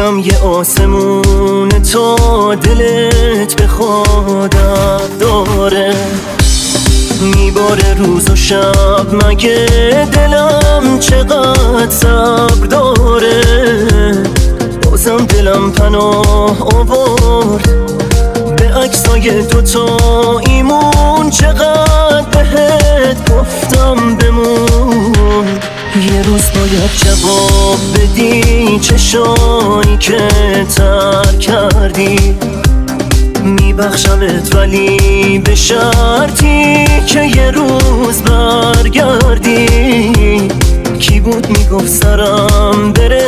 میدونم یه آسمون تا دلت به خودم داره، میباره روز و شب، مگه دلم چقدر صبر داره. بازم دلم پناه آورد به عکسای دوتاییمون، چقدر بهت گفتم بمون. یه روز باید جواب بدی چشایی که ترک کردی، میبخشمت ولی به شرطی که یه روز برگردی. کی بود میگفت سرم بره،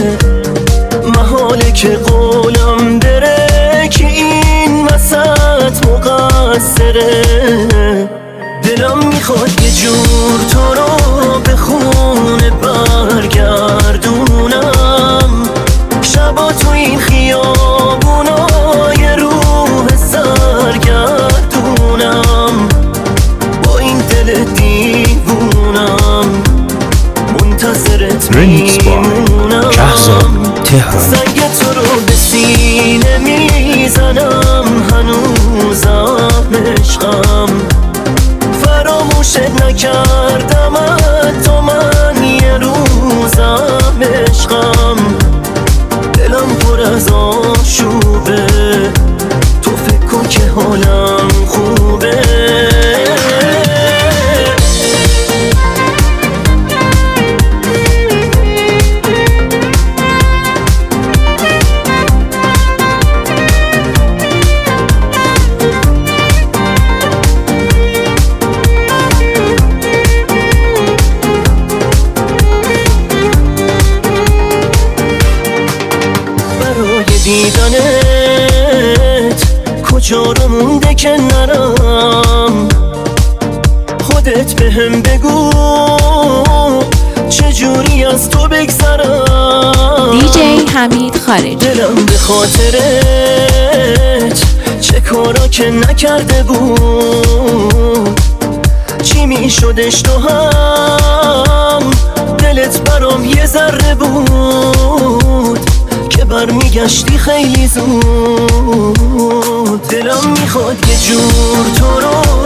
محاله که قولم بره، که این وسط مقصره. دلم میخواد یه جور تو رو به خونه برگردونم، شبا تو این خیابونا یه روح سرگردونم، با این دل دیوونم منتظرت میمونم. زنگ تو رو به سینه میزنم، هنوزم عشقم، فراموشت نکردم تو من یه روزم عشقم. دلم پر از آشوبه، تو فکر کن که حالم خوبه. دیدنت کجا رو مونده که نرم، خودت بهم بگو چجوری از تو بگذرم. دیجی حمید خارجی. دلم به خاطرت چه کارا که نکرده بود، چی میشدش تو هم دلت برام یه ذره بود، که برمیگشتی خیلی زود. دلم میخواد یه جور تو رو